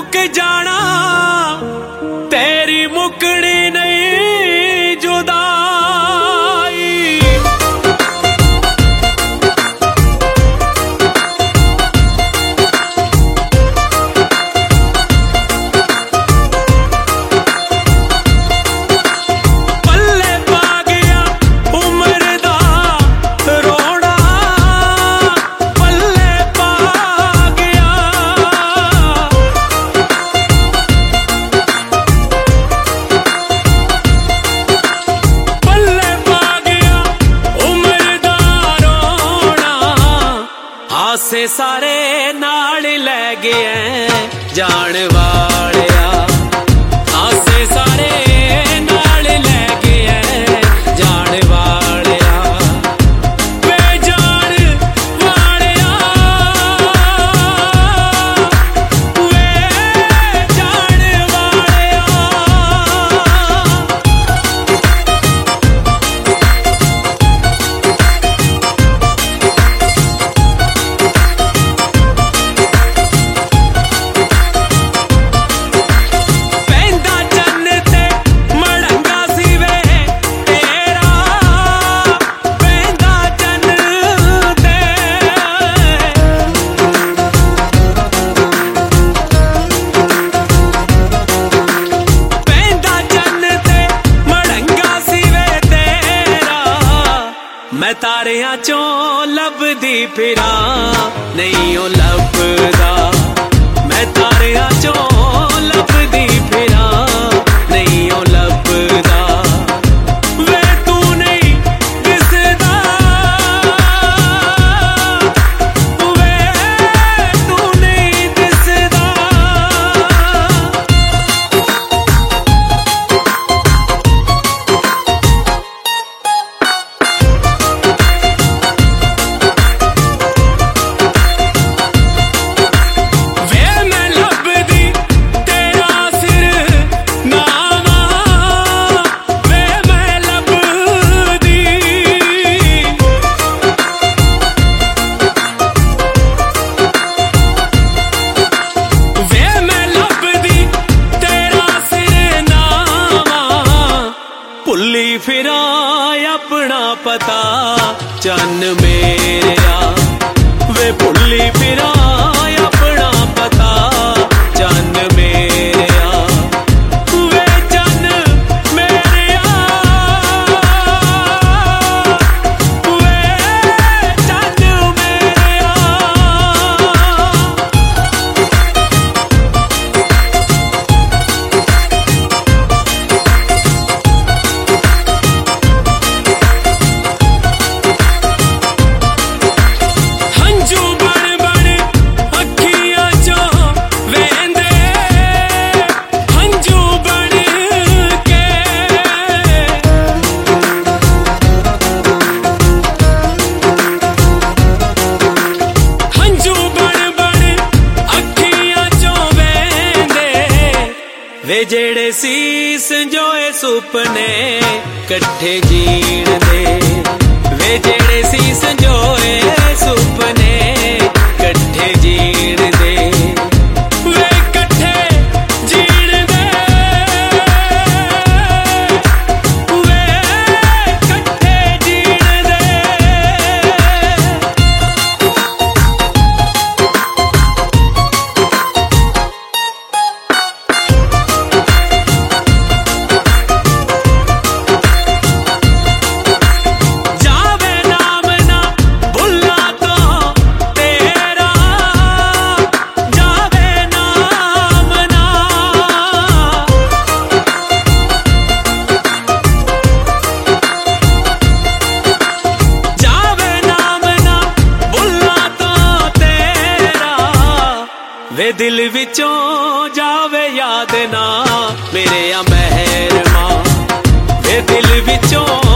मुक जाना तेरी मुकड़ी नहीं जुदाई। पल्ले पा गया उम्र दा रोना, पल्ले पा गया। पल्ले पा गया उम्र दा रोना, हासे सारे नाल ले गए जान वालिया। हासे सारे नाल ले गए जान वालिया, वे जान वालिया, वे जान वालिया। पैंदा चन्न ते मड़ंगा सी वे तेरा, पैंदा चन्न ते। पैंदा चन्न ते मड़ंगा सी वे तेरा, मैं तारियां चों लभदी फिरा नहीं ओ लभदा। मैं तारियां चों लभदी फिरा नहीं ओ लभदा, वे तू नहीं दिसदा, वे तू नहीं दिसदा। वे मैं लभदी तेरा सिर नावा, वे मैं लभदी। वे मैं लभदी तेरा सिर नावा, भुल्ली फिरा अपना पता चन्न मेरेया। वे भुल्ली फिरा अपना पता चन्न मेरेया, वे चन्न मेरेया, वे चन्न मेरेया। हंजू बन बन अखियां चों वेंदे, हंजू बन के। हंजू बन बन अखियां चों वेंदे, वे जेड़े सी संजोए सुपने कट्ठे जीण दे। वे जेड़े सी संजोए सुपने कट्ठे जीण दे, वे कट्ठे जीण दे, वे कट्ठे जीण दे। जावे नाम ना भुल्ला तो तेरा, जावे नाम ना। जावे नाम ना भुल्ला तो तेरा, वे दिल विचों जावे याद ना मेरे या मेहरमा। वे दिल विचों